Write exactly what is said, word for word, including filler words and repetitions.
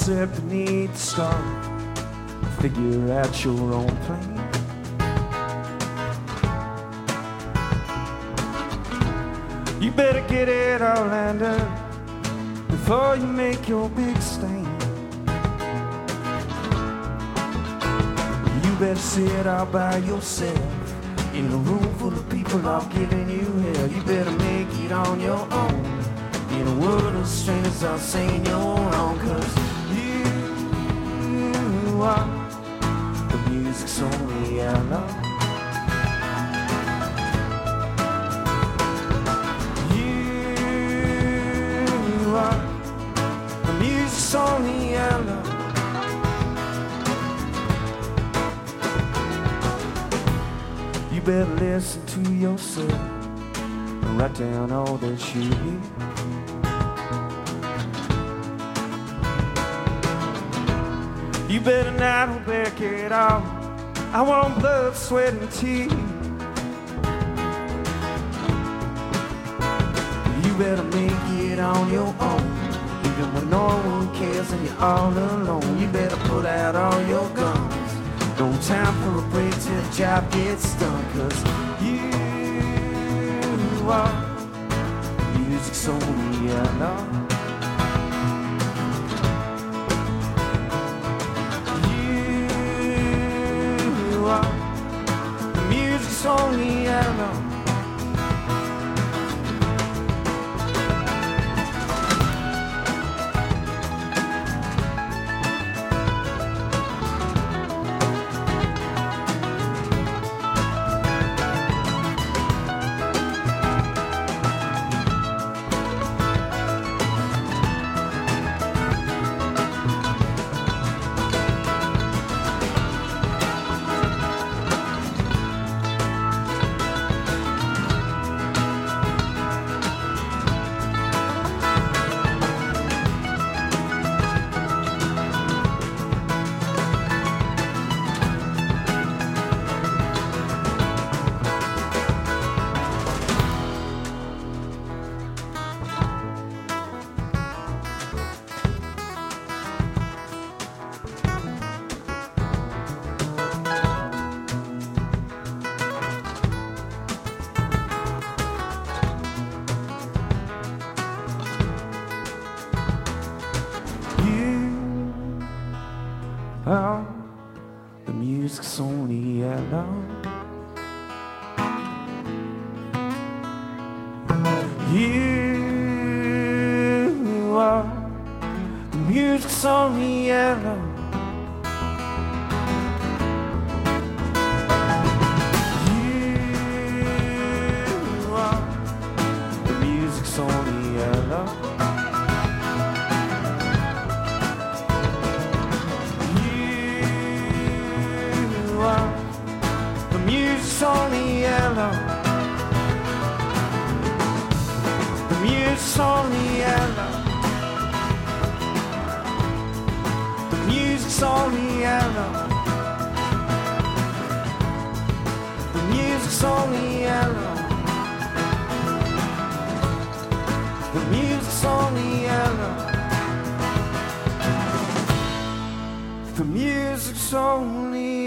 except you need to start. Figure out your own plan. You better get it all lined up before you make your big stand. You better sit all by yourself in a room full of people all giving you hell. You better make it on your own in a world of strangers all saying you're wrong. Cause you are the music's only outlaw. Only yellow. You better listen to yourself and write down all that you hear. You better not hold back at all. I want blood, sweat, and tears. You better make it on your own. Even when no one cares and you're all alone, you better put out all your guns. No time for a break till the job gets done. Cause you are music's only outlaw. You are the music's only outlaw. Oh, the music's only yellow. You are the music's only yellow. You are the music's only yellow. The music's only yellow. The music's only yellow. The music's only yellow. The music's only yellow. The music's only yellow. The music's only